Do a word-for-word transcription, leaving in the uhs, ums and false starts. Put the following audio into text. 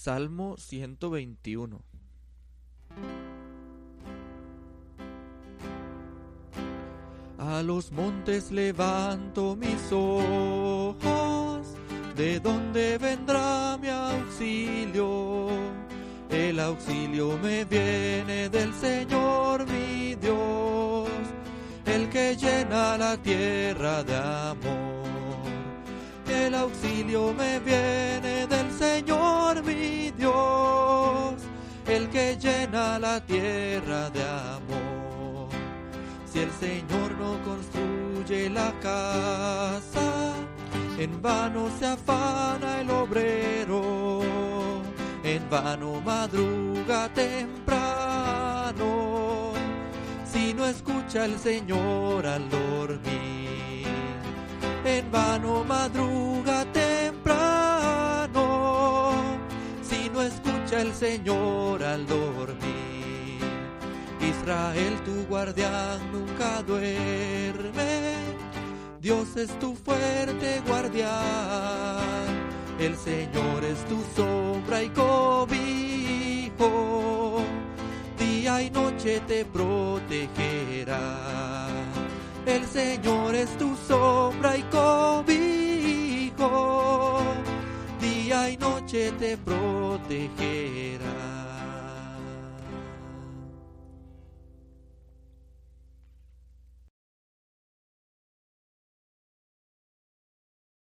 Salmo ciento veintiuno. A los montes levanto mis ojos, ¿de dónde vendrá mi auxilio? El auxilio me viene del Señor mi Dios, el que llena la tierra de amor. El auxilio me viene del Señor mi Dios, el que llena la tierra de amor. Si el Señor no construye la casa, en vano se afana el obrero, en vano madruga temprano, si no escucha el Señor al dormir. En vano madruga temprano, si no escucha el Señor al dormir. Israel, tu guardián nunca duerme, Dios es tu fuerte guardián, el Señor es tu sombra y cobijo, día y noche te protegerá. El Señor es tu sombra y cobijo, día y noche te protegerá.